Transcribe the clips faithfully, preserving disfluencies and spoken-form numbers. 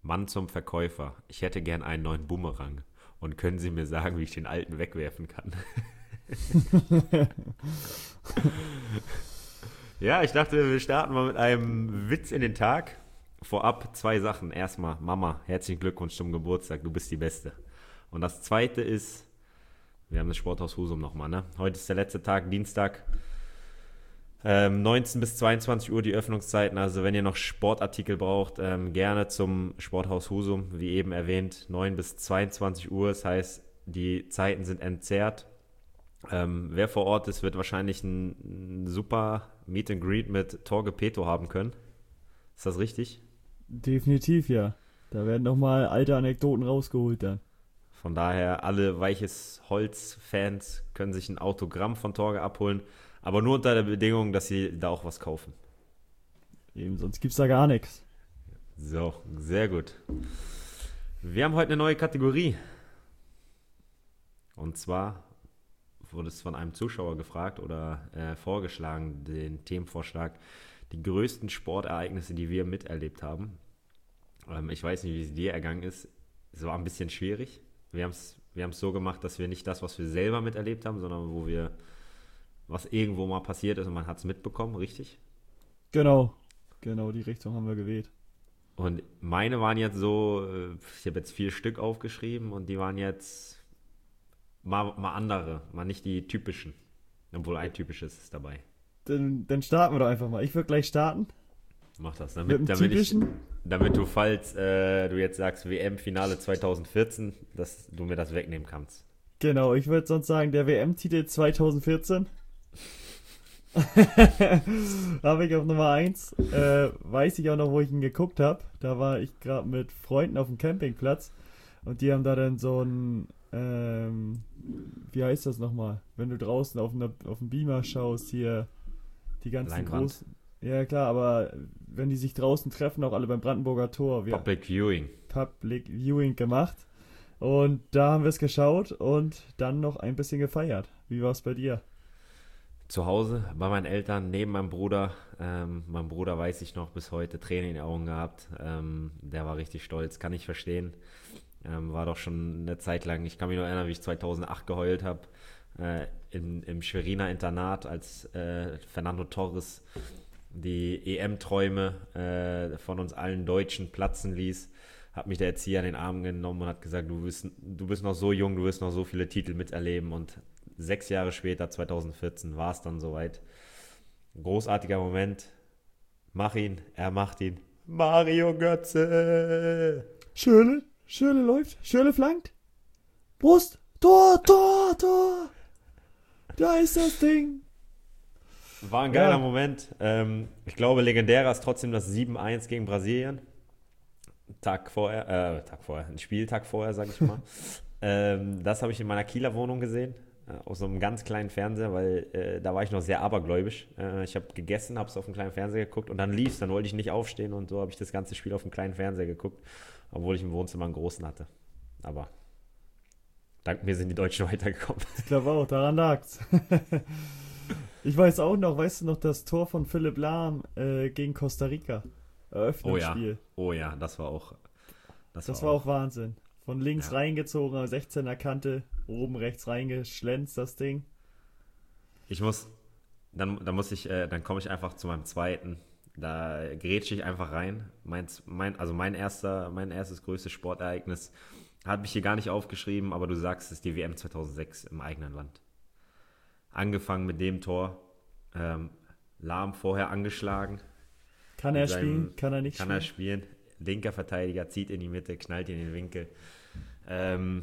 Mann zum Verkäufer. Ich hätte gern einen neuen Bumerang. Und können Sie mir sagen, wie ich den alten wegwerfen kann? Ja, ich dachte, wir starten mal mit einem Witz in den Tag. Vorab zwei Sachen. Erstmal, Mama, herzlichen Glückwunsch zum Geburtstag, du bist die Beste. Und das zweite ist, wir haben das Sporthaus Husum nochmal, ne? Heute ist der letzte Tag, Dienstag. Ähm, neunzehn bis zweiundzwanzig Uhr die Öffnungszeiten, also wenn ihr noch Sportartikel braucht, ähm, gerne zum Sporthaus Husum, wie eben erwähnt, neun bis zweiundzwanzig Uhr, das heißt, die Zeiten sind entzerrt. Ähm, wer vor Ort ist, wird wahrscheinlich ein, ein super Meet and Greet mit Torge Peto haben können. Ist das richtig? Definitiv, ja. Da werden nochmal alte Anekdoten rausgeholt dann. Von daher, alle Weiches Holz-Fans können sich ein Autogramm von Torge abholen, aber nur unter der Bedingung, dass sie da auch was kaufen. Eben, sonst gibt's da gar nichts. So, sehr gut. Wir haben heute eine neue Kategorie. Und zwar wurde es von einem Zuschauer gefragt oder äh, vorgeschlagen, den Themenvorschlag, die größten Sportereignisse, die wir miterlebt haben. Ähm, ich weiß nicht, wie es dir ergangen ist. Es war ein bisschen schwierig. Wir haben es wir haben's so gemacht, dass wir nicht das, was wir selber miterlebt haben, sondern wo wir, was irgendwo mal passiert ist und man hat es mitbekommen, richtig? Genau, genau die Richtung haben wir gewählt. Und meine waren jetzt so, äh, ich habe jetzt vier Stück aufgeschrieben und die waren jetzt mal, mal andere, mal nicht die typischen. Obwohl ein typisches ist dabei. Dann, dann starten wir doch einfach mal. Ich würde gleich starten. Mach das, Mit damit, dem damit, ich, typischen. damit du, falls äh, du jetzt sagst W M-Finale zwanzig vierzehn, dass du mir das wegnehmen kannst. Genau, ich würde sonst sagen, der W M-Titel zwanzig vierzehn. Habe ich auf Nummer eins. Äh, weiß ich auch noch, wo ich ihn geguckt habe. Da war ich gerade mit Freunden auf dem Campingplatz und die haben da dann so ein, ähm, wie heißt das nochmal? Wenn du draußen auf, einer, auf dem Beamer schaust, hier die ganzen Leinwand. großen. Ja klar, aber wenn die sich draußen treffen, auch alle beim Brandenburger Tor, wir Public Viewing. Public Viewing gemacht. Und da haben wir es geschaut und dann noch ein bisschen gefeiert. Wie war es bei dir? Zu Hause bei meinen Eltern, neben meinem Bruder. Ähm, mein Bruder, weiß ich noch, bis heute Tränen in den Augen gehabt. Ähm, der war richtig stolz, kann ich verstehen. Ähm, war doch schon eine Zeit lang, ich kann mich noch erinnern, wie ich zweitausendacht geheult habe. Äh, in, im Schweriner Internat, als äh, Fernando Torres die E M-Träume äh, von uns allen Deutschen platzen ließ, hat mich der Erzieher an den Arm genommen und hat gesagt, du bist, du bist noch so jung, du wirst noch so viele Titel miterleben. Und sechs Jahre später, zwanzig vierzehn, war es dann soweit. Großartiger Moment. Mach ihn, er macht ihn. Mario Götze! Schöne, Schöne läuft, Schöne flankt. Brust, Tor, Tor, Tor. Da ist das Ding. War ein geiler Ja. Moment. Ähm, ich glaube, legendärer ist trotzdem das sieben eins gegen Brasilien. Tag vorher, äh, Tag vorher, ein Spieltag vorher, sag ich mal. ähm, das habe ich in meiner Kieler Wohnung gesehen, äh, auf so einem ganz kleinen Fernseher, weil äh, da war ich noch sehr abergläubisch. Äh, ich habe gegessen, habe es auf dem kleinen Fernseher geguckt und dann lief es, dann wollte ich nicht aufstehen und so habe ich das ganze Spiel auf dem kleinen Fernseher geguckt, obwohl ich im Wohnzimmer einen großen hatte. Aber dank mir sind die Deutschen weitergekommen. Ich glaube auch, daran lag's. Ich weiß auch noch, weißt du noch, das Tor von Philipp Lahm äh, gegen Costa Rica? Oh ja, Eröffnungsspiel. oh ja, das war auch. Das, Das war war auch. auch Wahnsinn. Von links Ja. reingezogen, am sechzehner Kante, oben rechts reingeschlänzt, das Ding. Ich muss, dann, dann muss ich, äh, dann komme ich einfach zu meinem zweiten. Da grätsche ich einfach rein. Mein, mein, also mein erster, mein erstes größtes Sportereignis hat mich hier gar nicht aufgeschrieben, aber du sagst, es ist die W M zweitausendsechs im eigenen Land. Angefangen mit dem Tor, ähm, Lahm vorher angeschlagen. Kann Mit er seinem- spielen? Kann er nicht Kann er spielen. Linker Verteidiger zieht in die Mitte, knallt in den Winkel. Ähm,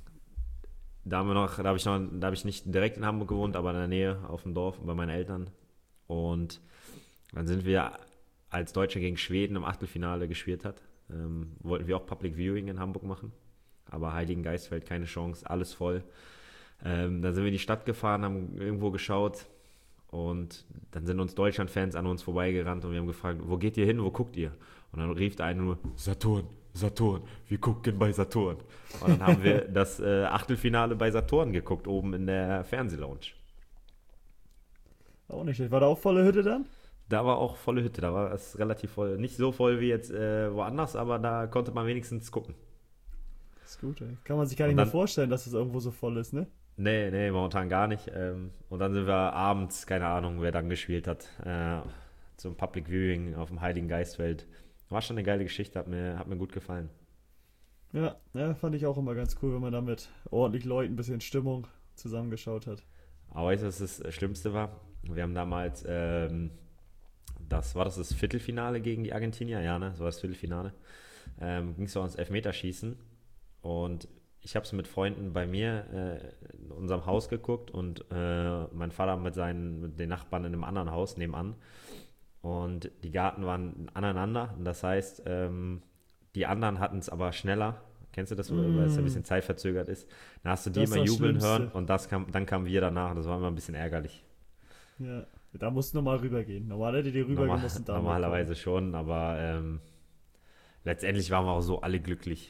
da haben wir noch, da habe ich noch, da habe ich nicht direkt in Hamburg gewohnt, aber in der Nähe auf dem Dorf bei meinen Eltern. Und dann sind wir, als Deutschland gegen Schweden im Achtelfinale gespielt hat, ähm, wollten wir auch Public Viewing in Hamburg machen. Aber Heiligen Geistfeld keine Chance, alles voll. Ähm, dann sind wir in die Stadt gefahren, haben irgendwo geschaut und dann sind uns Deutschland-Fans an uns vorbeigerannt und wir haben gefragt, wo geht ihr hin, wo guckt ihr? Und dann rief der eine nur, Saturn, Saturn, wir gucken bei Saturn. Und dann haben wir das äh, Achtelfinale bei Saturn geguckt, oben in der Fernsehlounge. Auch nicht schlecht. War da auch volle Hütte dann? Da war auch volle Hütte, da war es relativ voll. Nicht so voll wie jetzt äh, woanders, aber da konnte man wenigstens gucken. Das ist gut, ey. Kann man sich gar Und nicht mehr dann, vorstellen, dass es irgendwo so voll ist, ne? nee, nee, momentan gar nicht. Ähm, und dann sind wir abends, keine Ahnung, wer dann gespielt hat, äh, zum Public Viewing auf dem Heiligen Geistfeld. War schon eine geile Geschichte, hat mir, hat mir gut gefallen. Ja, ja, fand ich auch immer ganz cool, wenn man da mit ordentlich Leuten ein bisschen Stimmung zusammengeschaut hat. Aber weißt du, was das Schlimmste war? Wir haben damals, ähm, das war das das Viertelfinale gegen die Argentinier, ja, ne? Das war das Viertelfinale. Ähm, ging es so ans Elfmeterschießen und ich habe es mit Freunden bei mir äh, in unserem Haus geguckt und äh, mein Vater mit seinen mit den Nachbarn in einem anderen Haus nebenan und die Garten waren aneinander und das heißt, ähm, die anderen hatten es aber schneller. Kennst du das, weil es ein Mm, bisschen zeitverzögert ist? Da hast du die das ist immer das jubeln hören Schlimmste. und das kam, dann kamen wir danach. Das war immer ein bisschen ärgerlich. Ja, da musst du nochmal rübergehen. Normal hätte die Normal, rübergemusst und da mal gucken. normalerweise schon, aber ähm, letztendlich waren wir auch so alle glücklich.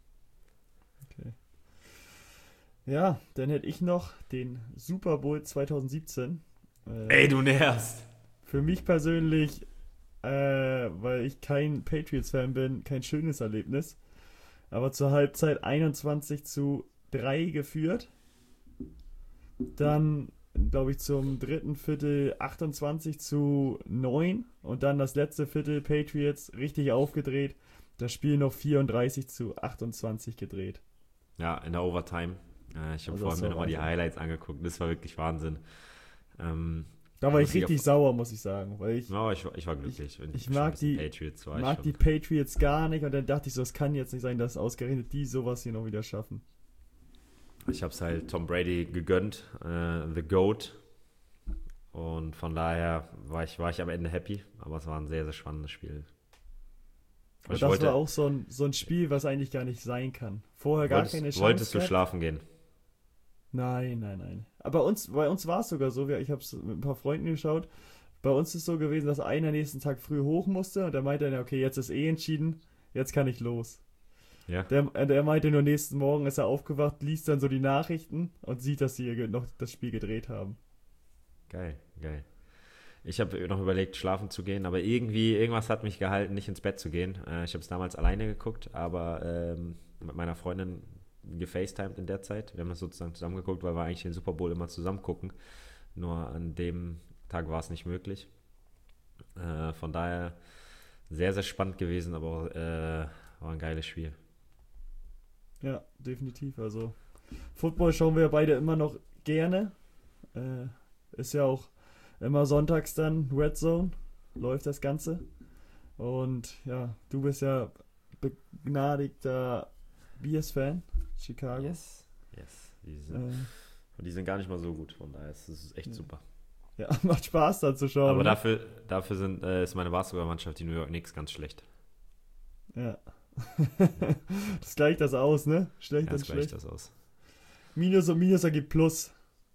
Okay. Ja, dann hätte ich noch den Super Bowl zwanzig siebzehn. Äh, Ey, du nervst! für mich persönlich, äh, weil ich kein Patriots-Fan bin, kein schönes Erlebnis. Aber zur Halbzeit einundzwanzig zu drei geführt. Dann, glaube ich, zum dritten Viertel achtundzwanzig zu neun. Und dann das letzte Viertel Patriots richtig aufgedreht. Das Spiel noch vierunddreißig zu achtundzwanzig gedreht. Ja, in der Overtime. Äh, ich habe Also das vorhin mir war nochmal die Wahnsinn. Highlights angeguckt. Das war wirklich Wahnsinn. Ähm, Da war ich muss ich auf, richtig sauer, muss ich sagen. Weil ich, ja, ich, war- ich war ich, glücklich. Wenn ich ich schon ein mag bisschen die, Patriots war ich mag die schon. Patriots gar nicht. Und dann dachte ich so, es kann jetzt nicht sein, dass ausgerechnet die sowas hier noch wieder schaffen. Ich habe es halt Tom Brady gegönnt, äh, The GOAT. Und von daher war ich, war ich am Ende happy. Aber es war ein sehr, sehr spannendes Spiel. Und Aber ich das war wollte, auch so ein, so ein Spiel, was eigentlich gar nicht sein kann. Vorher gar keine wolltest, Chance wolltest du gehabt. schlafen gehen? Nein, nein, nein. Aber uns, bei uns war es sogar so, wir- ich habe es mit ein paar Freunden geschaut. Bei uns ist es so gewesen, dass einer nächsten Tag früh hoch musste und der meinte dann, okay, jetzt ist eh entschieden, jetzt kann ich los. Ja, Der, äh, der meinte nur, nächsten Morgen ist er aufgewacht, liest dann so die Nachrichten und sieht, dass sie ge- noch das Spiel gedreht haben. geil, geil. Ich habe noch überlegt, schlafen zu gehen, aber irgendwie, irgendwas hat mich gehalten, nicht ins Bett zu gehen. Äh, ich habe es damals alleine geguckt, aber ähm, mit meiner Freundin gefacetimed in der Zeit. Wir haben das sozusagen zusammen geguckt, weil wir eigentlich den Super Bowl immer zusammen gucken. Nur an dem Tag war es nicht möglich. Äh, von daher sehr, sehr spannend gewesen, aber auch, äh, war ein geiles Spiel. Ja, definitiv. Also, Football schauen wir ja beide immer noch gerne. Äh, ist ja auch immer sonntags dann Red Zone, läuft das Ganze. Und ja, du bist ja begnadigter Bears-Fan, Chicago. Yes. Yes. Die sind, Äh, und die sind gar nicht mal so gut, von daher ist es echt ja. super. ja, macht Spaß da zu schauen. Aber Ne? dafür, dafür sind, äh, ist meine Basketballmannschaft, die New York Knicks, ganz schlecht. Ja. Das gleicht das aus, ne? Schlecht und Ganz gleich schlecht. das aus. Minus und Minus ergibt Plus.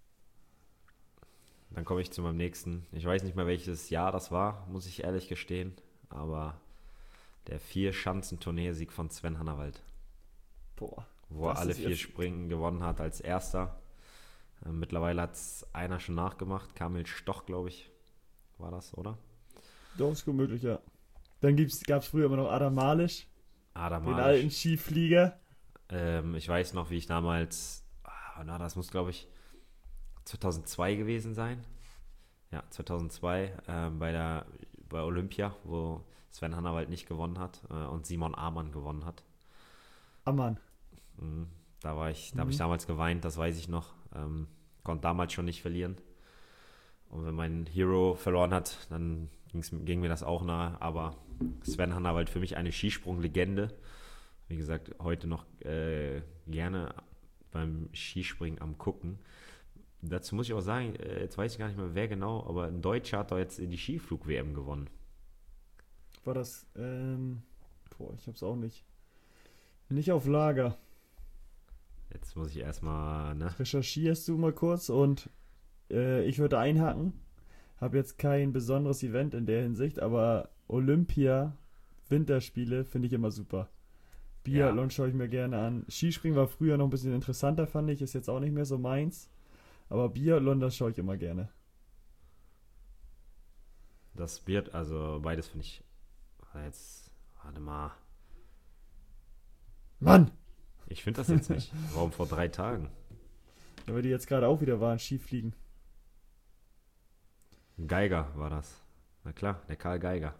Dann komme ich zu meinem nächsten. Ich weiß nicht mehr, welches Jahr das war, muss ich ehrlich gestehen. Aber der Vier-Schanzentournee-Sieg von Sven Hannawald, Boah. wo er Das alle ist vier jetzt. Springen gewonnen hat als erster. Äh, mittlerweile hat es einer schon nachgemacht. Kamil Stoch, glaube ich, war das, oder? Doch, ist gut möglich, ja. Dann gab es früher immer noch Adam Malisch, Adam den Malisch. alten Skiflieger. Ähm, ich weiß noch, wie ich damals, ah, na, das muss, glaube ich, zweitausendzwei gewesen sein. Ja, zweitausendzwei ähm, bei der bei Olympia, wo Sven Hannawald nicht gewonnen hat äh, und Simon Amann gewonnen hat. Ah, Mann. Mhm. Da war ich, da habe ich Mhm. damals geweint, das weiß ich noch. Ähm, konnte damals schon nicht verlieren. Und wenn mein Hero verloren hat, dann ging's, ging mir das auch nahe. Aber Sven Hannawald für mich eine Skisprung-Legende. Wie gesagt, heute noch äh, gerne beim Skispringen am Gucken. Dazu muss ich auch sagen, äh, jetzt weiß ich gar nicht mehr, wer genau, aber ein Deutscher hat doch jetzt die Skiflug-W M gewonnen. War das, ähm, boah, ich hab's auch nicht. Nicht auf Lager. Jetzt muss ich erstmal, ne? Recherchierst du mal kurz und äh, ich würde einhaken. Hab jetzt kein besonderes Event in der Hinsicht, aber Olympia, Winterspiele finde ich immer super. Biathlon schaue ich mir gerne an. Skispringen war früher noch ein bisschen interessanter, fand ich. Ist jetzt auch nicht mehr so meins. Aber Biathlon, das schaue ich immer gerne. Das wird, also beides finde ich, jetzt, warte mal, Mann! ich finde das jetzt nicht. Warum vor drei Tagen? Ja, weil die jetzt gerade auch wieder waren, Skifliegen. Geiger war das. Na klar, der Karl Geiger.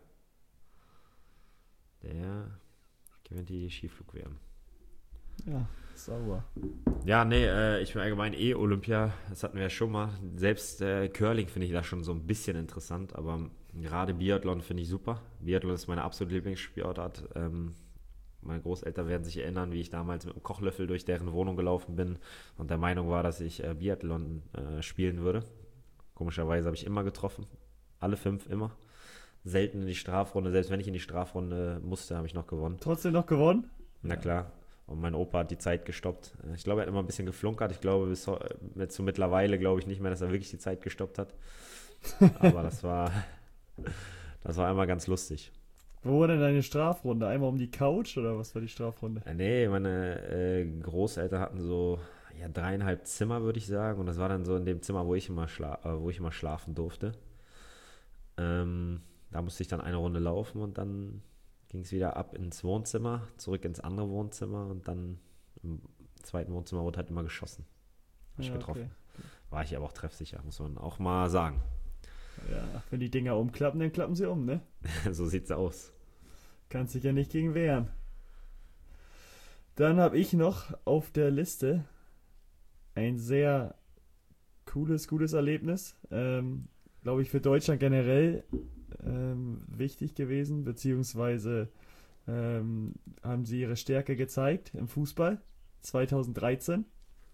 Der gewinnt die Skiflug-W M. Ja, sauber. Ja, nee, äh, ich bin allgemein eh Olympia, das hatten wir ja schon mal. Selbst äh, Curling finde ich da schon so ein bisschen interessant, aber gerade Biathlon finde ich super. Biathlon ist meine absolute Lieblingssportart. Ähm, meine Großeltern werden sich erinnern, wie ich damals mit einem Kochlöffel durch deren Wohnung gelaufen bin und der Meinung war, dass ich äh, Biathlon äh, spielen würde. Komischerweise habe ich immer getroffen. Alle fünf immer. Selten in die Strafrunde. Selbst wenn ich in die Strafrunde musste, habe ich noch gewonnen. Trotzdem noch gewonnen? Na klar. Und mein Opa hat die Zeit gestoppt. Ich glaube, er hat immer ein bisschen geflunkert. Ich glaube, bis zu mittlerweile glaube ich nicht mehr, dass er wirklich die Zeit gestoppt hat. Aber das war, das war einmal ganz lustig. Wo war denn deine Strafrunde? Einmal um die Couch oder was war die Strafrunde? Äh, nee, meine äh, Großeltern hatten so ja, dreieinhalb Zimmer, würde ich sagen. Und das war dann so in dem Zimmer, wo ich immer, schla äh, wo ich immer schlafen durfte. Ähm, da musste ich dann eine Runde laufen und dann ging es wieder ab ins Wohnzimmer, zurück ins andere Wohnzimmer und dann im zweiten Wohnzimmer wurde halt immer geschossen. Hab ich Ja, getroffen. okay. War ich aber auch treffsicher, muss man auch mal sagen. Ja, wenn die Dinger umklappen, dann klappen sie um, ne? So sieht's aus. Kannst dich ja nicht gegen wehren. Dann habe ich noch auf der Liste ein sehr cooles, gutes Erlebnis. Ähm, glaube ich, für Deutschland generell ähm, wichtig gewesen, beziehungsweise ähm, haben sie ihre Stärke gezeigt im Fußball zweitausenddreizehn.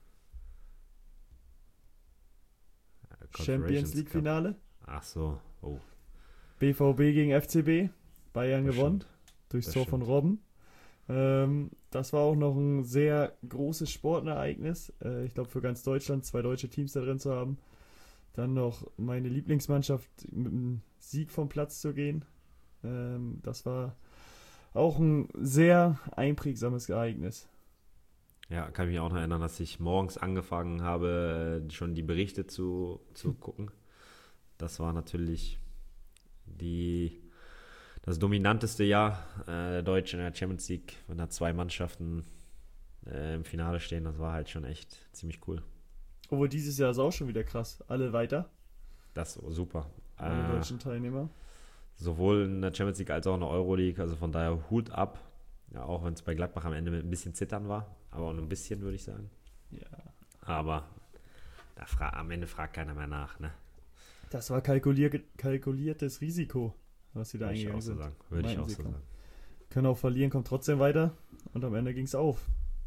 Champions League Cup. Finale. Ach so, oh. B V B gegen F C B. Bayern Das gewonnen. stimmt. Durchs Das Tor von stimmt. Robben. Ähm, das war auch noch ein sehr großes Sportereignis. Äh, ich glaube, für ganz Deutschland zwei deutsche Teams da drin zu haben. Dann noch meine Lieblingsmannschaft mit einem Sieg vom Platz zu gehen. Ähm, das war auch ein sehr einprägsames Ereignis. Ja, kann ich mich auch noch erinnern, dass ich morgens angefangen habe, äh, schon die Berichte zu, zu gucken. Das war natürlich die, das dominanteste Jahr äh, der Deutschen in der Champions League, wenn da zwei Mannschaften äh, im Finale stehen. Das war halt schon echt ziemlich cool. Obwohl dieses Jahr ist auch schon wieder krass. Alle weiter, Das ist super. alle Äh, deutschen Teilnehmer. sowohl in der Champions League als auch in der Euroleague. Also von daher Hut ab. Ja, auch wenn es bei Gladbach am Ende mit ein bisschen Zittern war. Aber auch nur ein bisschen, würde ich sagen. Ja. Aber da fra- am Ende fragt keiner mehr nach, ne? Das war kalkulier kalkuliertes Risiko, was sie da Würde ich auch eingegangen so sind. sagen. Würde ich Meinten auch sie, so komm. sagen. Können auch verlieren, kommt trotzdem weiter. Und am Ende ging es auf.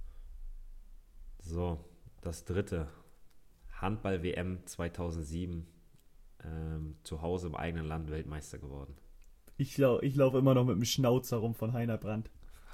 So, das dritte. Handball-W M zweitausendsieben. Ähm, zu Hause im eigenen Land Weltmeister geworden. Ich, lau ich laufe immer noch mit dem Schnauzer rum von Heiner Brandt.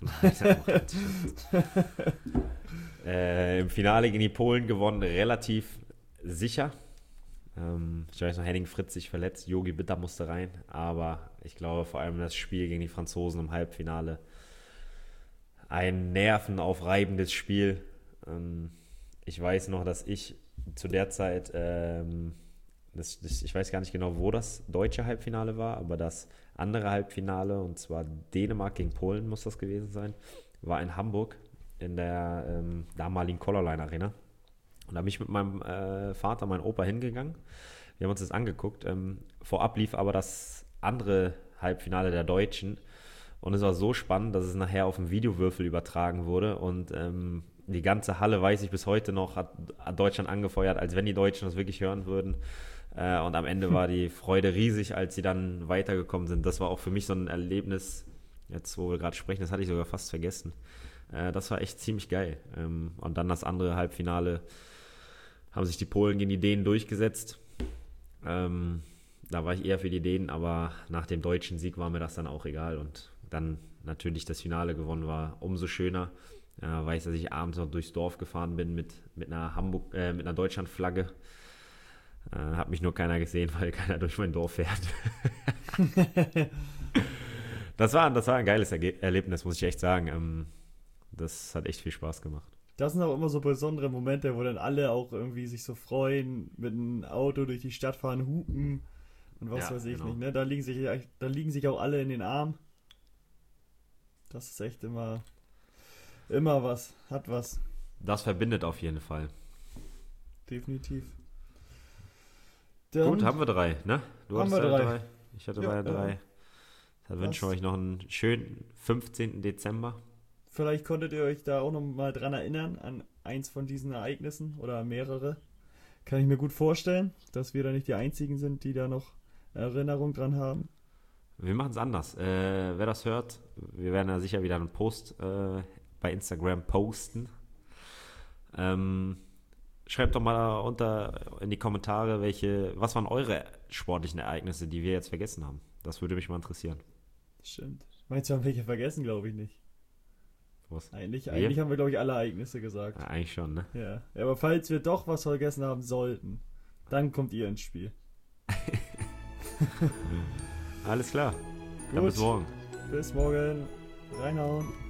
äh, Im Finale gegen die Polen gewonnen, relativ sicher. Ähm, ich weiß noch, Henning Fritz sich verletzt, Yogi Bitter musste rein, aber ich glaube vor allem das Spiel gegen die Franzosen im Halbfinale. Ein nervenaufreibendes Spiel. Ähm, ich weiß noch, dass ich zu der Zeit, ähm, das, das, ich weiß gar nicht genau, wo das deutsche Halbfinale war, aber das andere Halbfinale, und zwar Dänemark gegen Polen muss das gewesen sein, war in Hamburg in der ähm, damaligen Colorline Arena. Und da bin ich mit meinem äh, Vater, meinem Opa hingegangen. Wir haben uns das angeguckt. Ähm, vorab lief aber das andere Halbfinale der Deutschen. Und es war so spannend, dass es nachher auf dem Videowürfel übertragen wurde. Und ähm, die ganze Halle, weiß ich bis heute noch, hat, hat Deutschland angefeuert, als wenn die Deutschen das wirklich hören würden. Äh, und am Ende war die Freude riesig, als sie dann weitergekommen sind. Das war auch für mich so ein Erlebnis, jetzt wo wir gerade sprechen, das hatte ich sogar fast vergessen. Äh, das war echt ziemlich geil. Ähm, und dann das andere Halbfinale haben sich die Polen gegen die Dänen durchgesetzt. Ähm, da war ich eher für die Dänen, aber nach dem deutschen Sieg war mir das dann auch egal. Und dann natürlich das Finale gewonnen war, umso schöner. Äh, weiß, dass ich abends noch durchs Dorf gefahren bin mit, mit einer Hamburg, äh, mit einer Deutschlandflagge. Äh, hat mich nur keiner gesehen, weil keiner durch mein Dorf fährt. das, war, das war ein geiles Erge- Erlebnis, muss ich echt sagen. Ähm, das hat echt viel Spaß gemacht. Das sind auch immer so besondere Momente, wo dann alle auch irgendwie sich so freuen, mit einem Auto durch die Stadt fahren, hupen und was Ja, weiß ich genau. nicht, ne? Da liegen sich, da liegen sich auch alle in den Arm. Das ist echt immer, immer was, hat was, Das verbindet auf jeden Fall. definitiv. Gut, Dann haben wir drei, ne? Du haben hattest wir ja drei. drei. Ich hatte Ja, beide drei. ja. Dann wünsche ich Das- euch noch einen schönen fünfzehnten Dezember. Vielleicht konntet ihr euch da auch noch mal dran erinnern, an eins von diesen Ereignissen oder mehrere. Kann ich mir gut vorstellen, dass wir da nicht die Einzigen sind, die da noch Erinnerung dran haben. Wir machen es anders. Äh, wer das hört, wir werden ja sicher wieder einen Post äh, bei Instagram posten. Ähm, schreibt doch mal unter in die Kommentare, welche, was waren eure sportlichen Ereignisse, die wir jetzt vergessen haben. Das würde mich mal interessieren. Stimmt. Meinst du, haben welche vergessen? Glaube ich nicht. Was? Eigentlich, Wir? eigentlich haben wir, glaube ich, alle Ereignisse gesagt. Ja, eigentlich schon, ne? Ja. Ja, aber falls wir doch was vergessen haben sollten, dann kommt ihr ins Spiel. Alles klar. Dann Gut. bis morgen. Bis morgen. Reinhauen.